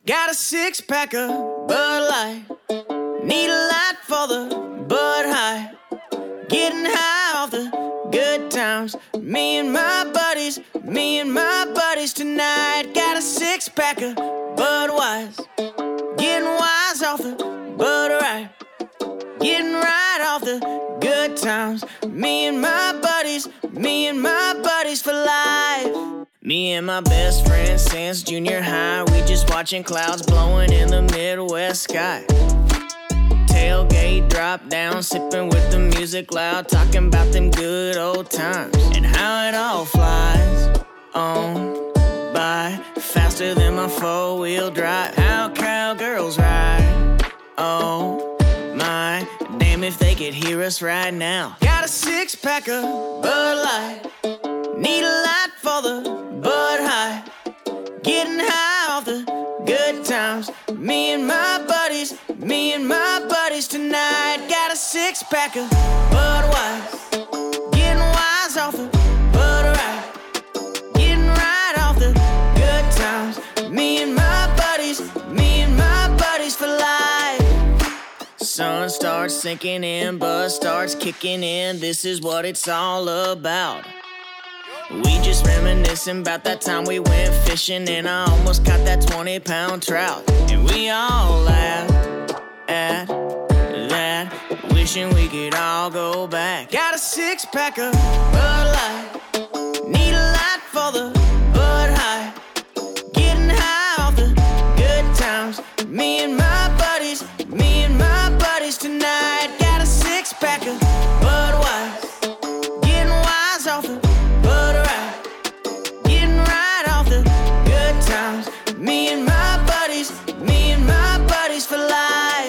Got a six-pack of Bud Light. Need a light for the Bud High. Getting high off the good times. Me and my buddies tonight. Got a six-pack of Budweiser. Getting wise off the Bud Right. Getting right off the good times. Me and my buddies for life. Me and my best friend since junior high. We just watching clouds blowing in the Midwest sky. Tailgate, drop down, sipping with the music loud, talking about them good old times and how it all flies on by faster than my four-wheel drive. How cowgirls ride, oh my, damn if they could hear us right now. Got a six-pack of Bud Light, need a light for the Bud High. Getting high off the good times. Me and my buddies tonight. Got a six-pack of Budweiser. Getting wise off the Bud Right. Getting right off the good times. Me and my buddies for life. Sun starts sinking in, buzz starts kicking in. This is what it's all about. We just reminiscing about that time we went fishing and I almost caught that 20-pound trout. And we all laugh at that, wishing we could all go back. Got a six-pack of Bud Light, need a light for the Bud High. Getting high off the good times. Me and my buddies tonight. Got a six-pack of Budweiser. Getting wise off the Bud Right. Getting right off the good times. Me and my buddies for life.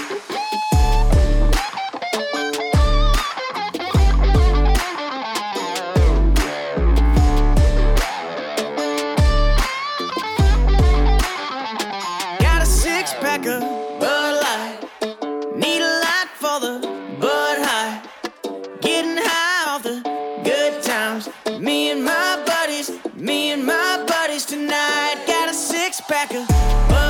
Got a six-pack of Bud Light, need a light for the Bud High. Getting high off the good times. Me and my buddies tonight. Got a six-pack of Bud